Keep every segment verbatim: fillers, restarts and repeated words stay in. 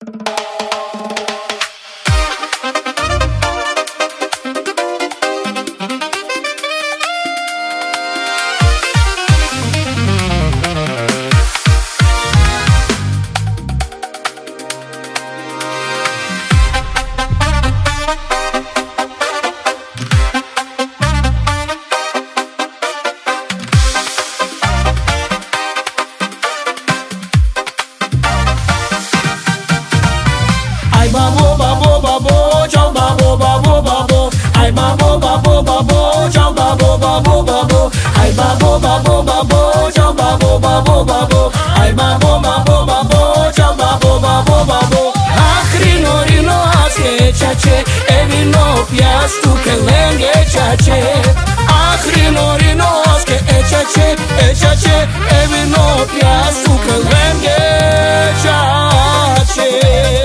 Babo, babo, babo, ciao babo, babo, babo. Ai babo, babo, babo, ciao babo, babo, babo. Ai babo, babo, babo, ciao babo, babo, babo. Ai babo, babo, babo, ciao babo, babo, babo. Ahrino, rino, aske, chache, evino, piastu, che lenghe, chache. Ahrino, rino, aske, chache, chache, evino, piastu, che lenghe, chache.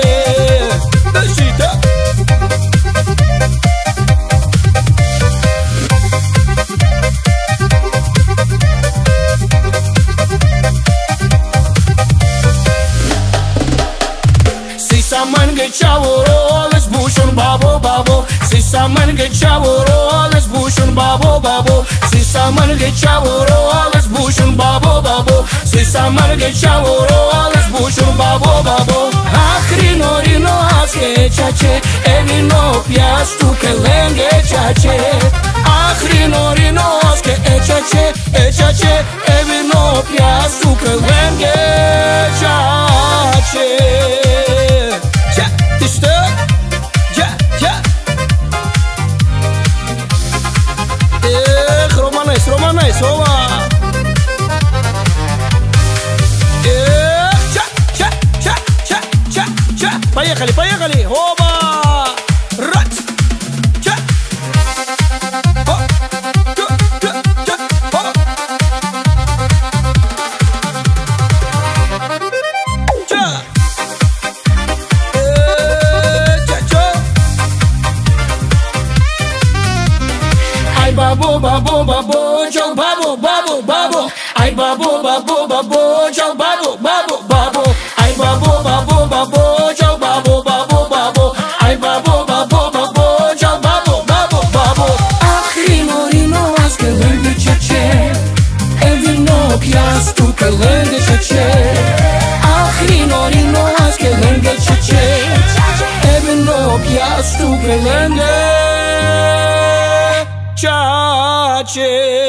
Saman ciao les bushun babo babo. Si saman ciao les bushun babo babo. Si saman ciao les bushun babo babo. Si saman ciao les bushun babo babo. Ahrino rino aske chache, evino piastu che lenghe chache. Ahrino rino aske chache, chache, evino piastu che lenghe chache. Romanais, ова! Эх, ча, ча, ча, ча, ча, ча. Поехали, поехали! Оба! Раз! Ча! О! Ча, ча, ча, о! Ча! Э, ча, ча! Ай, бабу, бабу, бабу! Babo, babo, babo, ai babo, babo, babo, ciao babo, babo, babo, ai babo, babo, babo, ciao babo, babo, babo, ai babo, babo, babo, ciao babo, babo, babo. Ahrino, rino, aske lenghe chache, evino piastu che lenghe chache. Ahrino, rino, aske lenghe chache, evino piastu che lenghe chache.